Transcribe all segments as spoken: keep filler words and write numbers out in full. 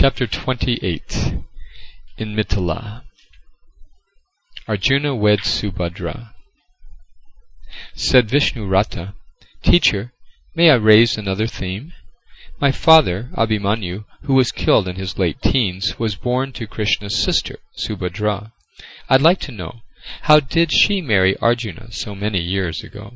Chapter twenty-eight. In Mithila. Arjuna weds Subhadra. Said Vishnurata, "Teacher, may I raise another theme? My father, Abhimanyu, who was killed in his late teens, was born to Krishna's sister, Subhadra. I'd like to know, how did she marry Arjuna so many years ago?"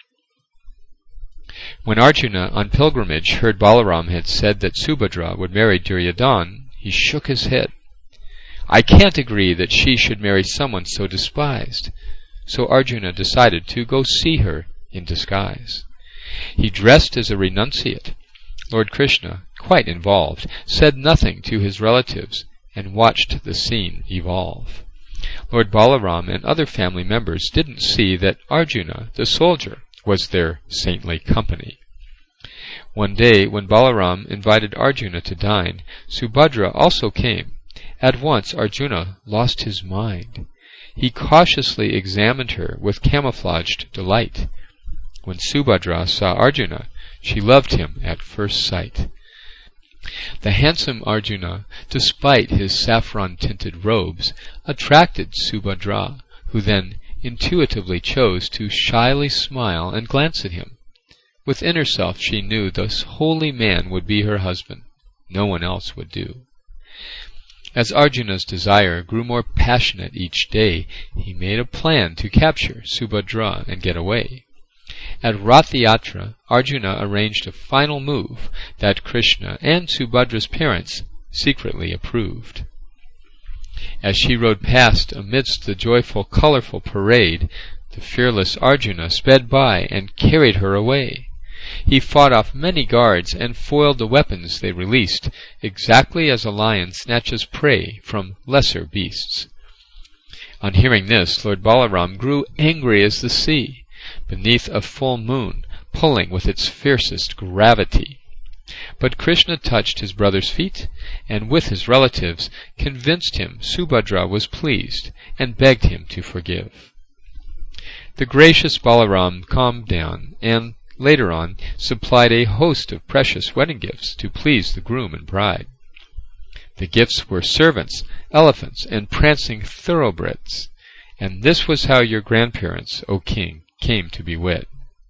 When Arjuna, on pilgrimage, heard Balaram had said that Subhadra would marry Duryodhana, he shook his head. "I can't agree that she should marry someone so despised." So Arjuna decided to go see her in disguise. He dressed as a renunciate. Lord Krishna, quite involved, said nothing to his relatives and watched the scene evolve. Lord Balaram and other family members didn't see that Arjuna, the soldier, was their saintly company. One day, when Balaram invited Arjuna to dine, Subhadra also came. At once Arjuna lost his mind. He cautiously examined her with camouflaged delight. When Subhadra saw Arjuna, she loved him at first sight. The handsome Arjuna, despite his saffron-tinted robes, attracted Subhadra, who then intuitively chose to shyly smile and glance at him. Within herself she knew this holy man would be her husband. No one else would do. As Arjuna's desire grew more passionate each day, he made a plan to capture Subhadra and get away. At Rath-yatra, Arjuna arranged a final move that Krishna and Subhadra's parents secretly approved. As she rode past amidst the joyful, colorful parade, the fearless Arjuna sped by and carried her away. He fought off many guards and foiled the weapons they released, exactly as a lion snatches prey from lesser beasts. On hearing this, Lord Balaram grew angry as the sea, beneath a full moon, pulling with its fiercest gravity. But Krishna touched his brother's feet, and with his relatives convinced him Subhadra was pleased, and begged him to forgive. The gracious Balaram calmed down, and later on supplied a host of precious wedding gifts to please the groom and bride. The gifts were servants, elephants, and prancing thoroughbreds. And this was how your grandparents, O king, came to be wed.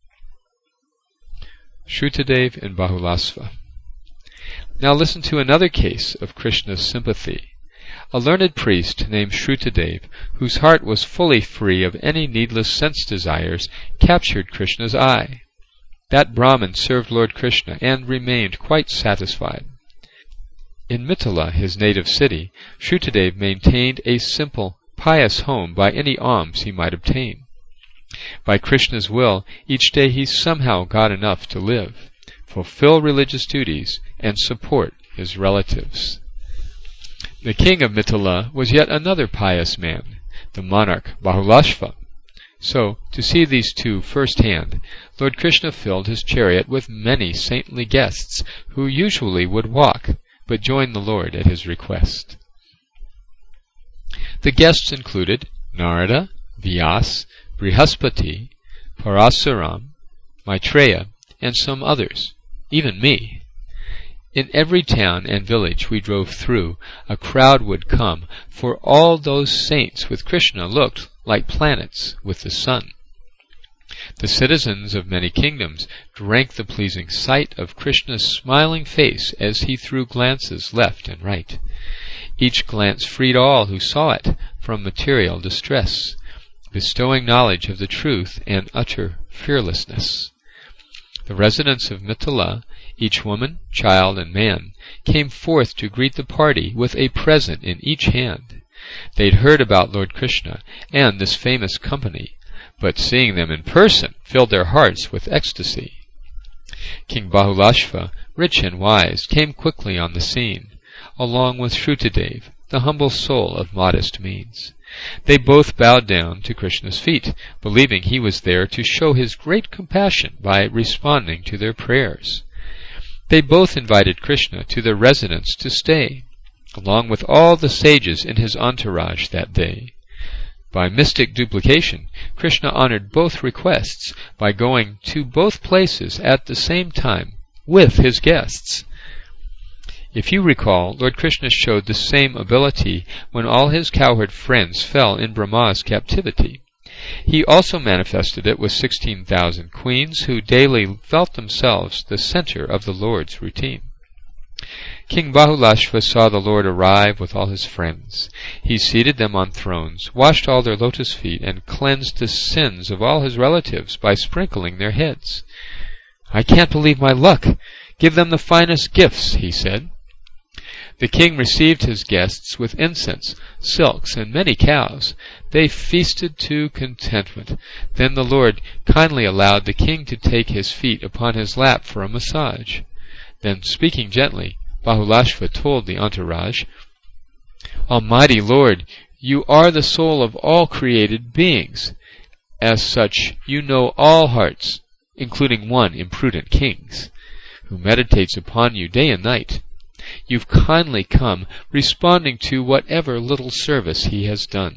Shrutadev and Bahulasva. Now listen to another case of Krishna's sympathy. A learned priest named Shrutadev, whose heart was fully free of any needless sense desires, captured Krishna's eye. That Brahmin served Lord Krishna and remained quite satisfied. In Mithila, his native city, Shrutadev maintained a simple, pious home by any alms he might obtain. By Krishna's will, each day he somehow got enough to live, fulfill religious duties, and support his relatives. The king of Mithila was yet another pious man, the monarch Bahulashva. So, to see these two firsthand, Lord Krishna filled his chariot with many saintly guests who usually would walk, but joined the Lord at his request. The guests included Narada, Vyas, Brihaspati, Parasuram, Maitreya, and some others, even me. In every town and village we drove through, a crowd would come, for all those saints with Krishna looked like planets with the sun. The citizens of many kingdoms drank the pleasing sight of Krishna's smiling face as he threw glances left and right. Each glance freed all who saw it from material distress, bestowing knowledge of the truth and utter fearlessness. The residents of Mithila, each woman, child, and man, came forth to greet the party with a present in each hand. They'd heard about Lord Krishna and this famous company, but seeing them in person filled their hearts with ecstasy. King Bahulashva, rich and wise, came quickly on the scene, along with Shrutadev, the humble soul of modest means. They both bowed down to Krishna's feet, believing he was there to show his great compassion by responding to their prayers. They both invited Krishna to their residence to stay, along with all the sages in his entourage that day. By mystic duplication, Krishna honored both requests by going to both places at the same time with his guests. If you recall, Lord Krishna showed the same ability when all his cowherd friends fell in Brahma's captivity. He also manifested it with sixteen thousand queens who daily felt themselves the center of the Lord's routine. King Bahulashva saw the Lord arrive with all his friends. He seated them on thrones, washed all their lotus feet, and cleansed the sins of all his relatives by sprinkling their heads. "I can't believe my luck. Give them the finest gifts," he said. The king received his guests with incense, silks, and many cows. They feasted to contentment. Then the Lord kindly allowed the king to take his feet upon his lap for a massage. Then, speaking gently, Bahulashva told the entourage, "Almighty Lord, you are the soul of all created beings. As such, you know all hearts, including one imprudent king's, who meditates upon you day and night. You've kindly come, responding to whatever little service he has done.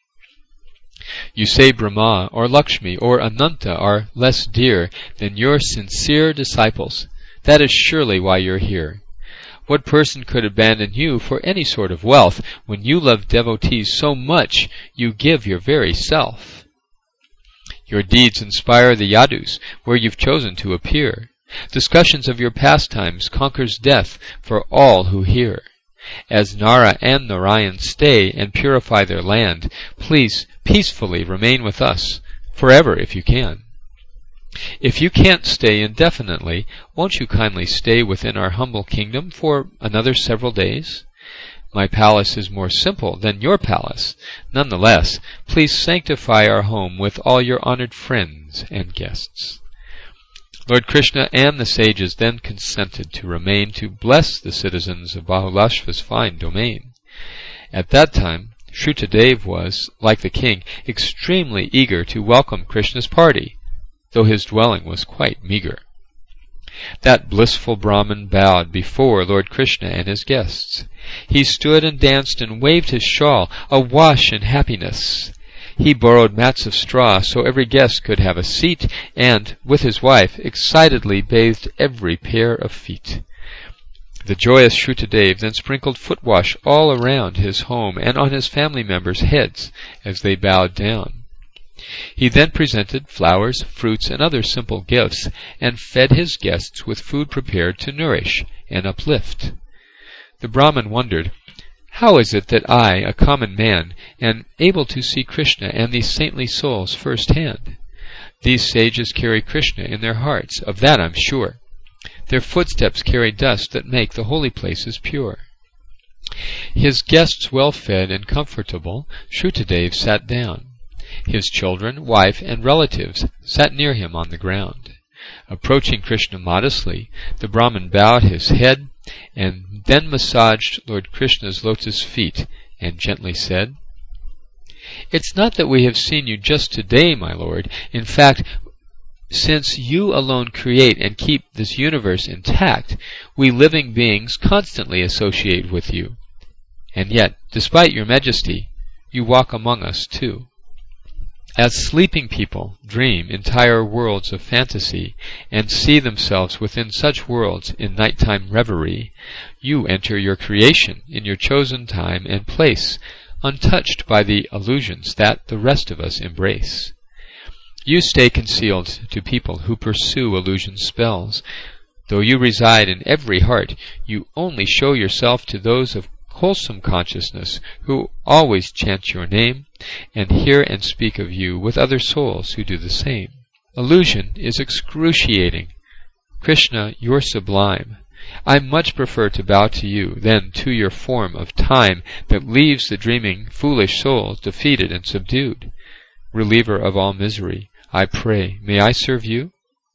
You say Brahma or Lakshmi or Ananta are less dear than your sincere disciples. That is surely why you're here. What person could abandon you for any sort of wealth when you love devotees so much you give your very self? Your deeds inspire the yadus where you've chosen to appear. Discussions of your pastimes conquers death for all who hear. As Nara and Narayan stay and purify their land, please peacefully remain with us, forever if you can. If you can't stay indefinitely, won't you kindly stay within our humble kingdom for another several days? My palace is more simple than your palace. Nonetheless, please sanctify our home with all your honored friends and guests." Lord Krishna and the sages then consented to remain to bless the citizens of Bahulashva's fine domain. At that time, Shrutadev was, like the king, extremely eager to welcome Krishna's party, though his dwelling was quite meager. That blissful Brahmin bowed before Lord Krishna and his guests. He stood and danced and waved his shawl, awash in happiness. He borrowed mats of straw so every guest could have a seat, and, with his wife, excitedly bathed every pair of feet. The joyous Shrutadev then sprinkled footwash all around his home and on his family members' heads as they bowed down. He then presented flowers, fruits, and other simple gifts, and fed his guests with food prepared to nourish and uplift. The Brahmin wondered, "How is it that I, a common man, am able to see Krishna and these saintly souls first-hand? These sages carry Krishna in their hearts, of that I'm sure. Their footsteps carry dust that make the holy places pure." His guests well fed and comfortable, Shrutadev sat down. His children, wife, and relatives sat near him on the ground. Approaching Krishna modestly, the Brahmin bowed his head and then massaged Lord Krishna's lotus feet and gently said, "It's not that we have seen you just today, my Lord. In fact, since you alone create and keep this universe intact, we living beings constantly associate with you. And yet, despite your majesty, you walk among us too. As sleeping people dream entire worlds of fantasy and see themselves within such worlds in nighttime reverie, you enter your creation in your chosen time and place, untouched by the illusions that the rest of us embrace. You stay concealed to people who pursue illusion spells. Though you reside in every heart, you only show yourself to those of wholesome consciousness who always chant your name and hear and speak of you with other souls who do the same. Illusion is excruciating. Krishna, you're sublime. I much prefer to bow to you than to your form of time that leaves the dreaming, foolish souls defeated and subdued. Reliever of all misery, I pray, may I serve you?"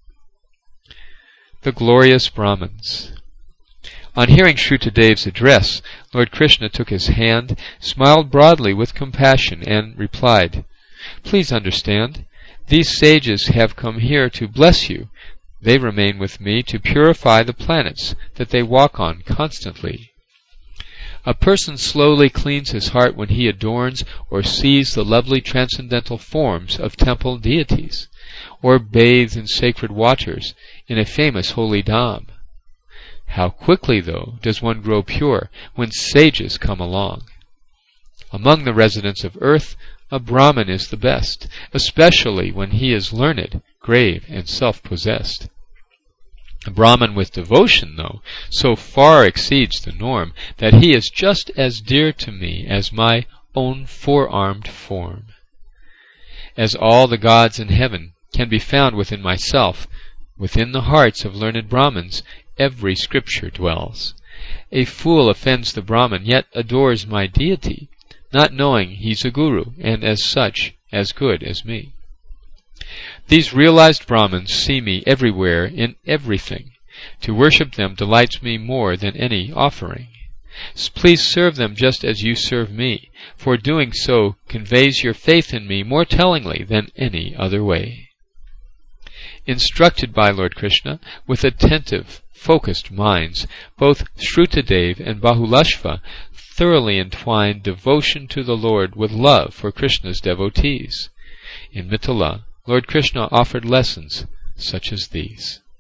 The glorious Brahmins. On hearing Shrutadev's address, Lord Krishna took his hand, smiled broadly with compassion, and replied, "Please understand, these sages have come here to bless you. They remain with me to purify the planets that they walk on constantly. A person slowly cleans his heart when he adorns or sees the lovely transcendental forms of temple deities, or bathes in sacred waters in a famous holy dham. How quickly, though, does one grow pure when sages come along! Among the residents of earth, a Brahmin is the best, especially when he is learned, grave, and self-possessed. A Brahmin with devotion, though, so far exceeds the norm that he is just as dear to me as my own four-armed form. As all the gods in heaven can be found within myself, within the hearts of learned Brahmins every scripture dwells. A fool offends the Brahmin, yet adores my deity, not knowing he's a guru, and as such, as good as me. These realized Brahmins see me everywhere in everything. To worship them delights me more than any offering. Please serve them just as you serve me, for doing so conveys your faith in me more tellingly than any other way. Instructed by Lord Krishna, with attentive, focused minds, both Shrutadev and Bahulashva thoroughly entwined devotion to the Lord with love for Krishna's devotees. In Mithila, Lord Krishna offered lessons such as these.